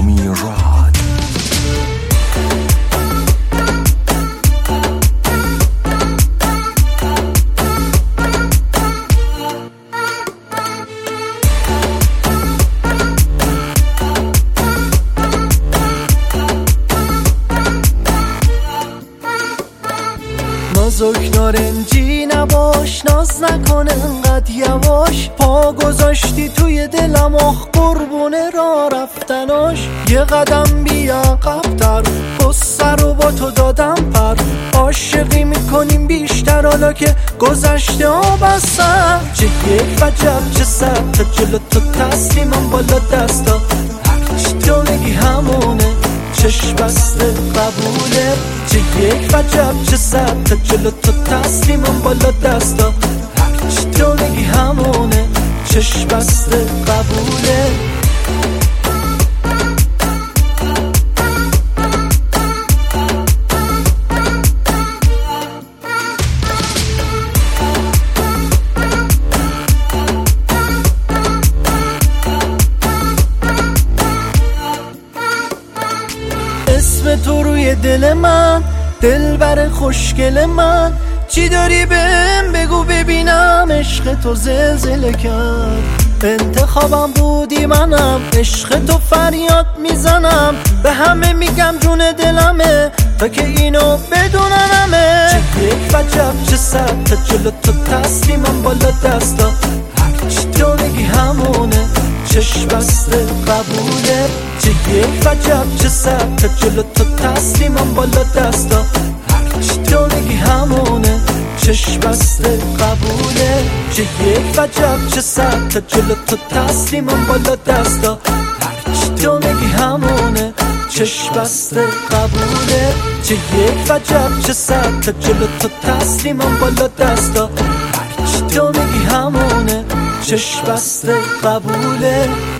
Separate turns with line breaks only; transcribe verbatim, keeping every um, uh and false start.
گرامی راد.
نازک نارنجی نباش، ناز نکن انقدر یواش، پا گذاشتی توی دلم آخ قربونه را رفتناش. یه قدم بیا عقب‌تر، قصه رو با تو دادم پر، عاشقی میکنیم بیشتر حالا که گذشته ها بستم. چه یک وجب چه سر تا جلو تو تسلیمم بالا دستا، هرچی تو میگی همونه چشم بسته قبوله. چه یک وجب چه سر تا جلو تو تسلیمم بالا دستا، هرچی تو میگی همونه چشم بسته قبوله. اسم تو روی دل من، دلبر خوشگل من، چی داری بهم بگو ببینم. عشق تو زلزله کرد، انتخابم بودی منم، عشق تو فریاد میزنم، به همه میگم جون دلمه تا که اینو بدوننمه. چه یک وجب چه سر تا جلو تو تسلیمم بالا دستا، هرچی تو میگی همونه چشم بسته قبوله. چه یک وجب چه سر تا جلو تو تسلیمم بالا دستا، هرچی تو میگی همونه چشم بسته قبوله. چه یک وجب چه سر تا جلو تو تسلیمم بالا دستا، هرچی تو میگی همونه چشم بسته قبوله. چه یک وجب چه سر تا جلو تو تسلیمم بالا دستا، هرچی تو میگی همونه چشم بسته قبوله.